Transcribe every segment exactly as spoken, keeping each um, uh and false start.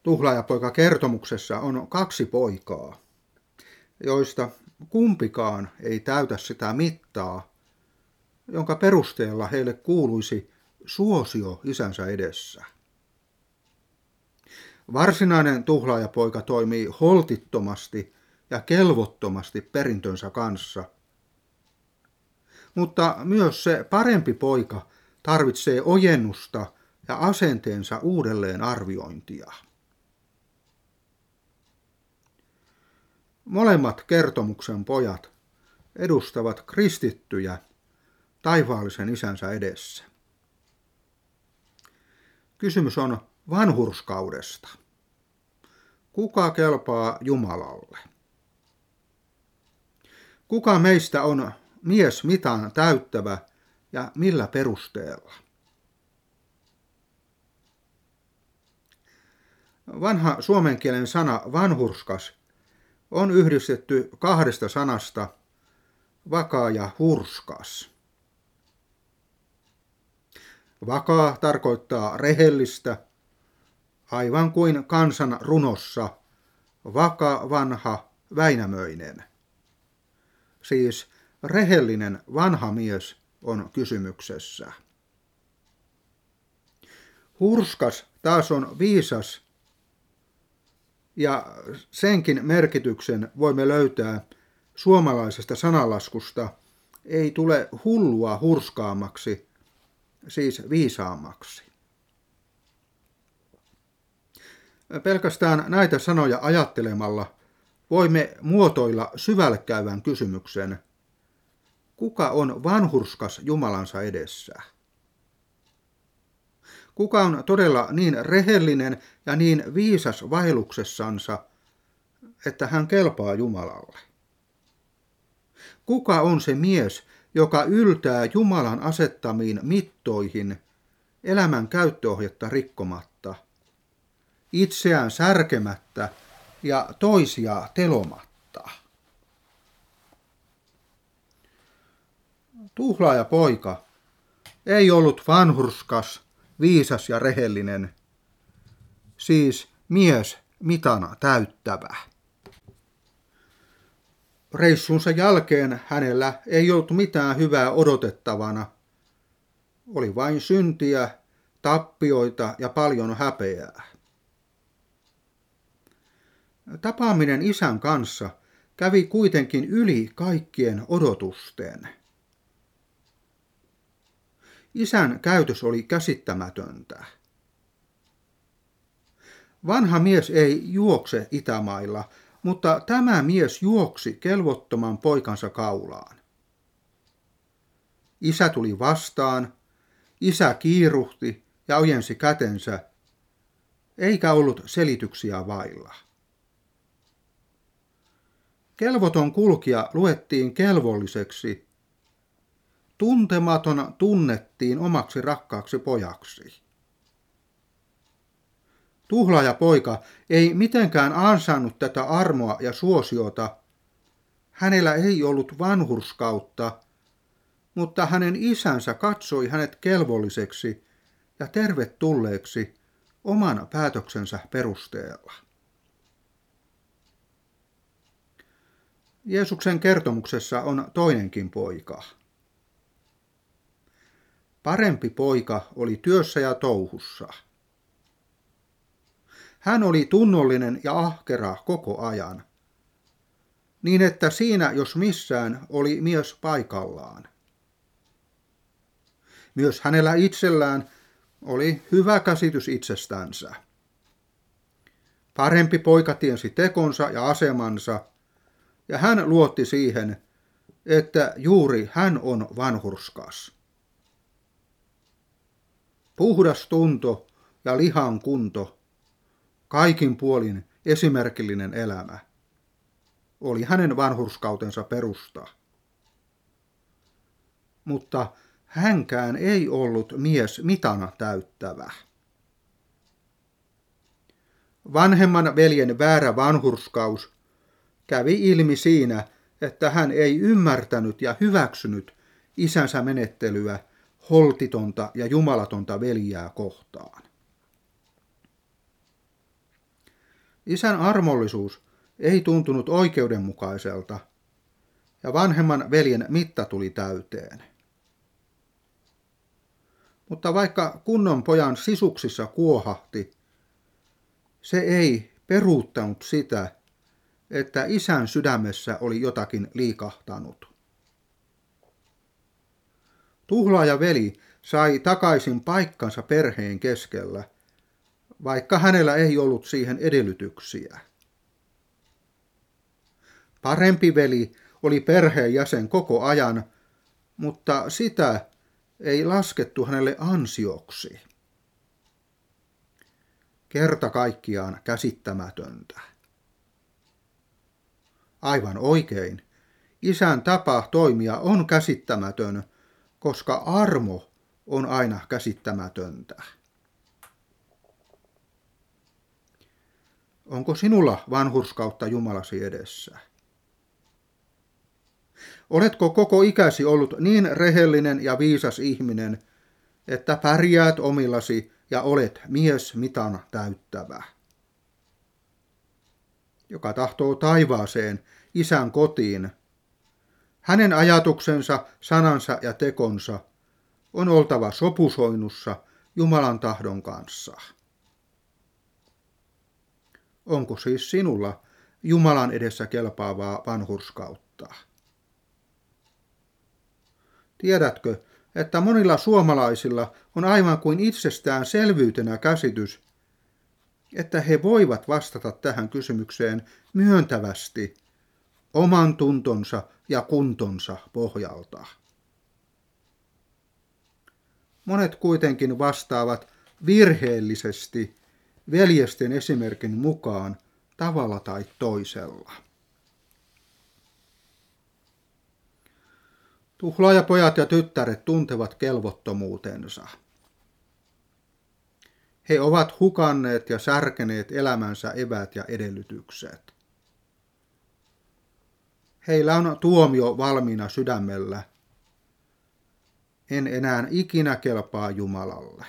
Tuhlaajapoika-kertomuksessa on kaksi poikaa, joista kumpikaan ei täytä sitä mittaa, jonka perusteella heille kuuluisi suosio isänsä edessä. Varsinainen tuhlaajapoika toimii holtittomasti ja kelvottomasti perintönsä kanssa, mutta myös se parempi poika tarvitsee ojennusta ja asenteensa uudelleen arviointia. Molemmat kertomuksen pojat edustavat kristittyjä taivaallisen isänsä edessä. Kysymys on vanhurskaudesta. Kuka kelpaa Jumalalle? Kuka meistä on mies mitan täyttävä ja millä perusteella? Vanha suomen kielen sana vanhurskas on yhdistetty kahdesta sanasta vakaa ja hurskas. Vakaa tarkoittaa rehellistä, aivan kuin kansan runossa vaka vanha Väinämöinen. Siis rehellinen vanha mies on kysymyksessä. Hurskas taas on viisas, ja senkin merkityksen voimme löytää suomalaisesta sananlaskusta ei tule hullua hurskaammaksi, siis viisaammaksi. Pelkästään näitä sanoja ajattelemalla voimme muotoilla syvälle käyvän kysymyksen, kuka on vanhurskas Jumalansa edessä? Kuka on todella niin rehellinen ja niin viisas vaelluksessansa, että hän kelpaa Jumalalle? Kuka on se mies, joka yltää Jumalan asettamiin mittoihin elämän käyttöohjetta rikkomatta, itseään särkemättä ja toisia telomatta? Tuhlaajapoika ei ollut vanhurskas, viisas ja rehellinen, siis mies mitana täyttävä. Reissunsa jälkeen hänellä ei ollut mitään hyvää odotettavana. Oli vain syntiä, tappioita ja paljon häpeää. Tapaaminen isän kanssa kävi kuitenkin yli kaikkien odotusten. Isän käytös oli käsittämätöntä. Vanha mies ei juokse itämailla, mutta tämä mies juoksi kelvottoman poikansa kaulaan. Isä tuli vastaan, isä kiiruhti ja ojensi kätensä, eikä ollut selityksiä vailla. Kelvoton kulkija luettiin kelvolliseksi, tuntematon tunnettiin omaksi rakkaaksi pojaksi. Tuhlaajapoika ei mitenkään ansainnut tätä armoa ja suosiota. Hänellä ei ollut vanhurskautta, mutta hänen isänsä katsoi hänet kelvolliseksi ja tervetulleeksi oman päätöksensä perusteella. Jeesuksen kertomuksessa on toinenkin poika. Parempi poika oli työssä ja touhussa. Hän oli tunnollinen ja ahkera koko ajan, niin että siinä jos missään oli mies paikallaan. Myös hänellä itsellään oli hyvä käsitys itsestänsä. Parempi poika tiesi tekonsa ja asemansa, ja hän luotti siihen, että juuri hän on vanhurskas. Puhdas tunto ja lihan kunto, kaikin puolin esimerkillinen elämä, oli hänen vanhurskautensa perusta. Mutta hänkään ei ollut mies mitana täyttävä. Vanhemman veljen väärä vanhurskaus kävi ilmi siinä, että hän ei ymmärtänyt ja hyväksynyt isänsä menettelyä holtitonta ja jumalatonta veljää kohtaan. Isän armollisuus ei tuntunut oikeudenmukaiselta, ja vanhemman veljen mitta tuli täyteen. Mutta vaikka kunnon pojan sisuksissa kuohahti, se ei peruuttanut sitä, että isän sydämessä oli jotakin liikahtanut. Tuhlaaja veli sai takaisin paikkansa perheen keskellä, vaikka hänellä ei ollut siihen edellytyksiä. Parempi veli oli perheen jäsen koko ajan, mutta sitä ei laskettu hänelle ansioksi. Kerta kaikkiaan käsittämätöntä. Aivan oikein, isän tapa toimia on käsittämätön, koska armo on aina käsittämätöntä. Onko sinulla vanhurskautta Jumalasi edessä? Oletko koko ikäsi ollut niin rehellinen ja viisas ihminen, että pärjäät omillasi ja olet mies mitan täyttävä, joka tahtoo taivaaseen, isän kotiin? Hänen ajatuksensa, sanansa ja tekonsa on oltava sopusoinnussa Jumalan tahdon kanssa. Onko siis sinulla Jumalan edessä kelpaavaa vanhurskautta? Tiedätkö, että monilla suomalaisilla on aivan kuin itsestäänselvyytenä käsitys, että he voivat vastata tähän kysymykseen myöntävästi oman tuntonsa ja kuntonsa pohjalta. Monet kuitenkin vastaavat virheellisesti veljesten esimerkin mukaan tavalla tai toisella. Tuhlaajapojat ja tyttäret tuntevat kelvottomuutensa. He ovat hukanneet ja särkeneet elämänsä eväät ja edellytykset. Heillä on tuomio valmiina sydämellä. En enää ikinä kelpaa Jumalalle.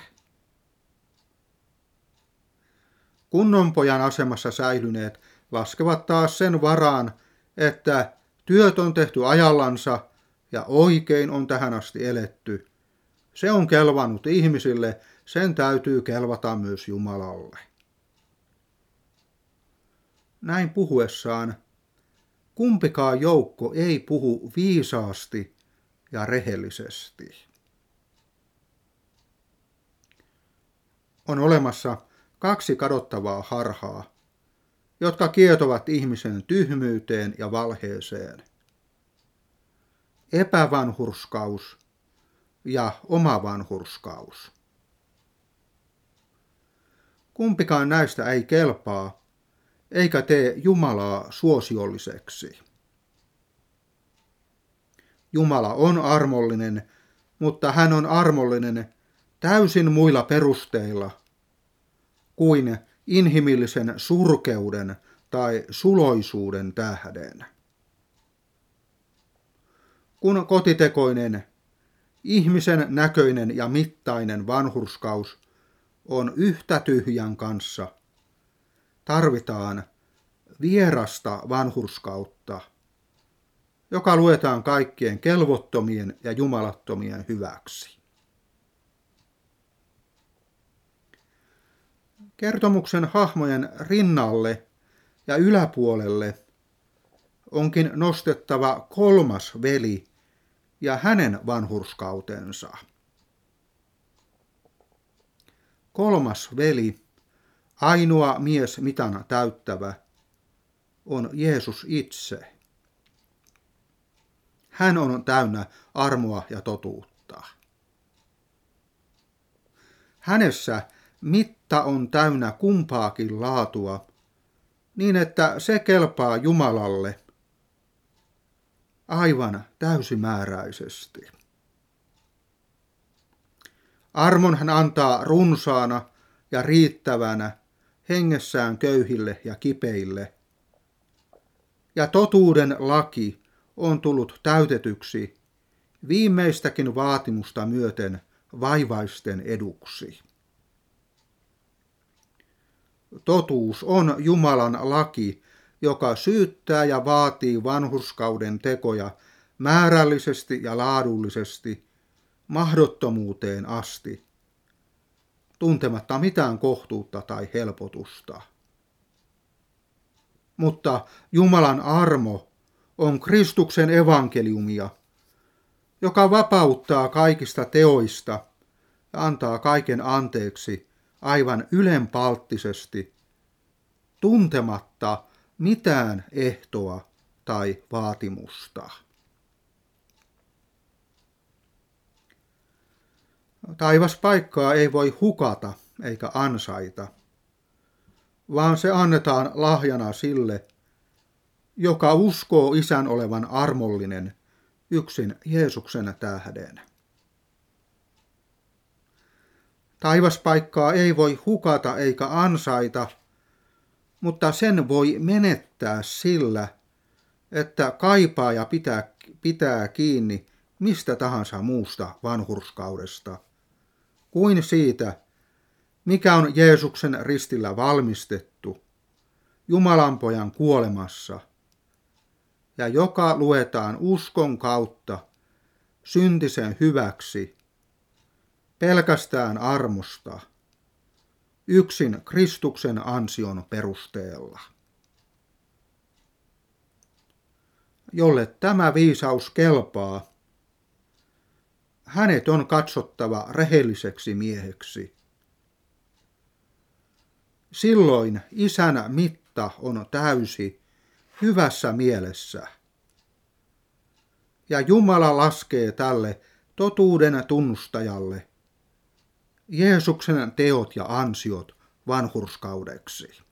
Kunnon pojan asemassa säilyneet laskevat taas sen varaan, että työt on tehty ajallansa ja oikein on tähän asti eletty. Se on kelvannut ihmisille, sen täytyy kelvata myös Jumalalle. Näin puhuessaan kumpikaan joukko ei puhu viisaasti ja rehellisesti. On olemassa kaksi kadottavaa harhaa, jotka ihmisen tyhmyyteen ja valheeseen. Epävanhurskaus ja oma vanhurskaus. Kumpikaan näistä ei kelpaa, eikä tee Jumalaa suosiolliseksi. Jumala on armollinen, mutta hän on armollinen täysin muilla perusteilla kuin inhimillisen surkeuden tai suloisuuden tähden. Kun kotitekoinen, ihmisen näköinen ja mittainen vanhurskaus on yhtä tyhjän kanssa, tarvitaan vierasta vanhurskautta, joka luetaan kaikkien kelvottomien ja jumalattomien hyväksi. Kertomuksen hahmojen rinnalle ja yläpuolelle onkin nostettava kolmas veli ja hänen vanhurskautensa. Kolmas veli, ainoa mies mitana täyttävä, on Jeesus itse. Hän on täynnä armoa ja totuutta. Hänessä mitta on täynnä kumpaakin laatua, niin että se kelpaa Jumalalle aivan täysimääräisesti. Armon hän antaa runsaana ja riittävänä hengessään köyhille ja kipeille. Ja totuuden laki on tullut täytetyksi viimeistäkin vaatimusta myöten vaivaisten eduksi. Totuus on Jumalan laki, joka syyttää ja vaatii vanhurskauden tekoja määrällisesti ja laadullisesti mahdottomuuteen asti, tuntematta mitään kohtuutta tai helpotusta. Mutta Jumalan armo on Kristuksen evankeliumia, joka vapauttaa kaikista teoista ja antaa kaiken anteeksi aivan ylenpalttisesti, tuntematta mitään ehtoa tai vaatimusta. Taivaspaikkaa ei voi hukata eikä ansaita, vaan se annetaan lahjana sille, joka uskoo Isän olevan armollinen yksin Jeesuksen tähden. Taivaspaikkaa ei voi hukata eikä ansaita, mutta sen voi menettää sillä, että kaipaa ja pitää, pitää kiinni mistä tahansa muusta vanhurskaudesta kuin siitä, mikä on Jeesuksen ristillä valmistettu Jumalanpojan kuolemassa ja joka luetaan uskon kautta syntisen hyväksi pelkästään armosta yksin Kristuksen ansion perusteella. Jolle tämä viisaus kelpaa, hänet on katsottava rehelliseksi mieheksi. Silloin Isän mitta on täysi hyvässä mielessä. Ja Jumala laskee tälle totuuden tunnustajalle Jeesuksen teot ja ansiot vanhurskaudeksi.